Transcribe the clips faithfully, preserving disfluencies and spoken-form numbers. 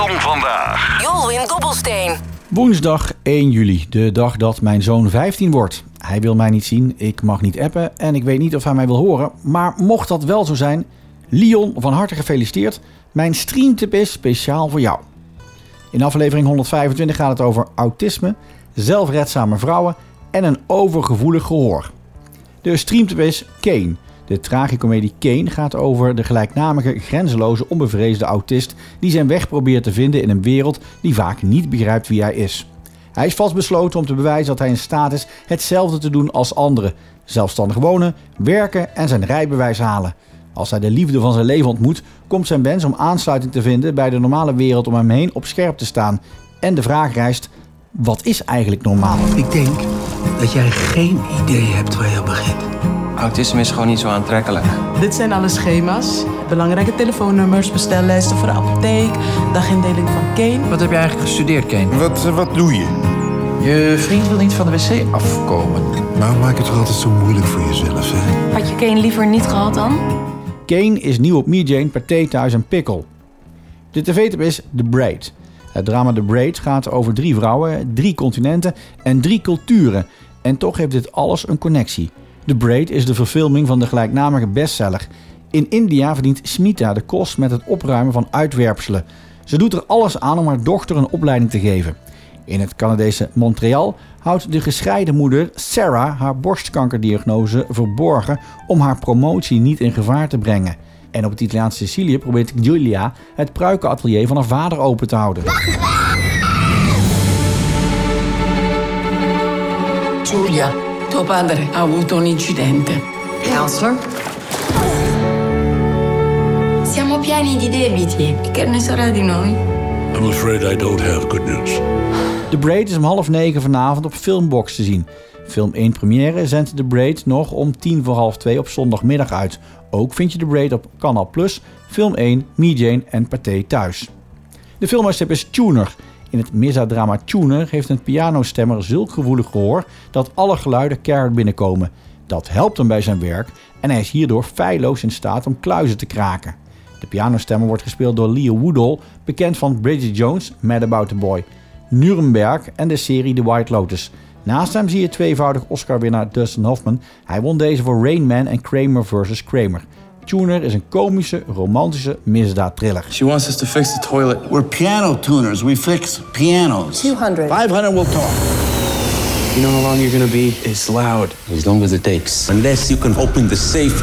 van vandaag. Jolwin Dobbelsteen. Woensdag één juli, de dag dat mijn zoon vijftien wordt. Hij wil mij niet zien, ik mag niet appen en ik weet niet of hij mij wil horen. Maar mocht dat wel zo zijn, Leon, van harte gefeliciteerd. Mijn streamtip is speciaal voor jou. In aflevering honderdvijfentwintig gaat het over autisme, zelfredzame vrouwen en een overgevoelig gehoor. De streamtip is Kane. De tragicomedie Kane gaat over de gelijknamige, grenzeloze, onbevreesde autist die zijn weg probeert te vinden in een wereld die vaak niet begrijpt wie hij is. Hij is vastbesloten om te bewijzen dat hij in staat is hetzelfde te doen als anderen. Zelfstandig wonen, werken en zijn rijbewijs halen. Als hij de liefde van zijn leven ontmoet, komt zijn wens om aansluiting te vinden bij de normale wereld om hem heen op scherp te staan. En de vraag rijst, wat is eigenlijk normaal? Ik denk dat jij geen idee hebt waar je begint. Autisme is gewoon niet zo aantrekkelijk. Dit zijn alle schema's. Belangrijke telefoonnummers, bestellijsten voor de apotheek, dagindeling van Kane. Wat heb je eigenlijk gestudeerd, Kane? Wat, wat doe je? Je vriend wil niet van de wc afkomen. Waarom maak je het toch altijd zo moeilijk voor jezelf, hè? Had je Kane liever niet gehad dan? Kane is nieuw op Me, Jane, Pathé Thuis en Pickle. De tv-tip is The Braid. Het drama The Braid gaat over drie vrouwen, drie continenten en drie culturen. En toch heeft dit alles een connectie. The Braid is de verfilming van de gelijknamige bestseller. In India verdient Smita de kost met het opruimen van uitwerpselen. Ze doet er alles aan om haar dochter een opleiding te geven. In het Canadese Montreal houdt de gescheiden moeder Sarah haar borstkankerdiagnose verborgen om haar promotie niet in gevaar te brengen. En op het Italiaanse Sicilië probeert Giulia het pruikenatelier van haar vader open te houden. Giulia, tuo padre ha avuto un incidente. Counselor? Siamo pieni di debiti. Che ne sarà di noi? I'm afraid I don't have good news. The Braid is om half negen vanavond op Filmbox te zien. Film één première zendt The Braid nog om tien voor half twee op zondagmiddag uit. Ook vind je The Braid op Canal Plus, Film één, Me, Jane en Pathé Thuis. De filmhuistip is Tuner. In het misdadrama Tuner heeft een pianostemmer zulk gevoelig gehoor dat alle geluiden keihard binnenkomen. Dat helpt hem bij zijn werk en hij is hierdoor feilloos in staat om kluizen te kraken. De pianostemmer wordt gespeeld door Leo Woodall, bekend van Bridget Jones, Mad About the Boy, Nuremberg en de serie The White Lotus. Naast hem zie je tweevoudig Oscar-winnaar Dustin Hoffman. Hij won deze voor Rain Man en Kramer versus. Kramer. Tuner is een komische, romantische misdaadthriller. She wants us to fix the toilet. We're piano tuners. We fix pianos. two hundred. five hundred will talk. You know how long you're gonna be? It's loud. As long as it takes. Unless you can open the safe.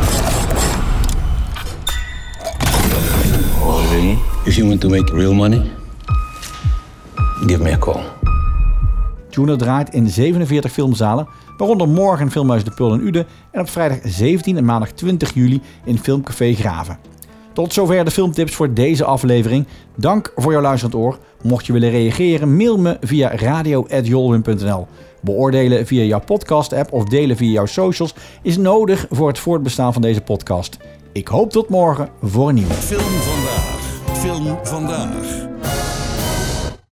If you want to make real money, give me a call. Tuner draait in zevenenveertig filmzalen, waaronder morgen in Filmhuis De Pul in Uden en op vrijdag zeventien en maandag twintig juli in Filmcafé Graven. Tot zover de filmtips voor deze aflevering. Dank voor jouw luisterend oor. Mocht je willen reageren, mail me via radio at jolwin punt n l. Beoordelen via jouw podcast-app of delen via jouw socials is nodig voor het voortbestaan van deze podcast. Ik hoop tot morgen voor een nieuwe. Film vandaag. Film vandaag.